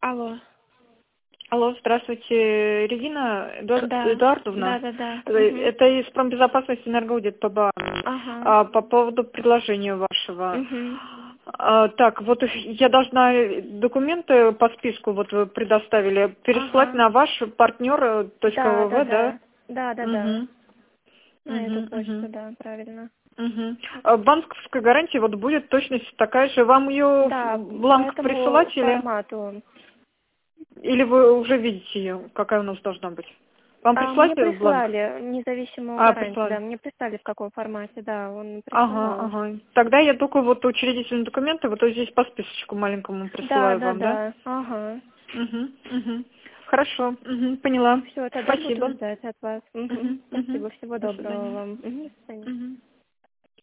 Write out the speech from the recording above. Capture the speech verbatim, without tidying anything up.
Алло. Алло, здравствуйте, Регина Эду- Да. Эдуардовна. Да-да-да. Э, Мгм. Это из промбезопасности энергоаудит ПБА. Ага. А, По поводу предложения вашего. Мгм. А, Так, вот я должна документы по списку, вот вы предоставили, переслать Ага. на ваш партнер точка .вв, да? Да-да-да. Да-да-да. Угу. На эту Угу, почту, угу. да, правильно. Угу. А банковская гарантия вот будет точность такая же. Вам ее Да, по бланк этому присылать или, формату. или вы уже видите ее, какая у нас должна быть? Вам А, прислать мне бланк? прислали независимую А, гарантию, прислали. да, мне прислали в каком формате, да, он Ага, присылал. ага. Тогда я только вот учредительные документы, вот здесь по списочку маленькому присылаю вам, да? Да-да-да, ага. Угу, угу. Хорошо, угу, поняла. Все, тогда буду Спасибо. ждать от вас. Мгм. Угу, угу. Спасибо, всего До доброго свидания. вам. Мгм, до свидания. Угу.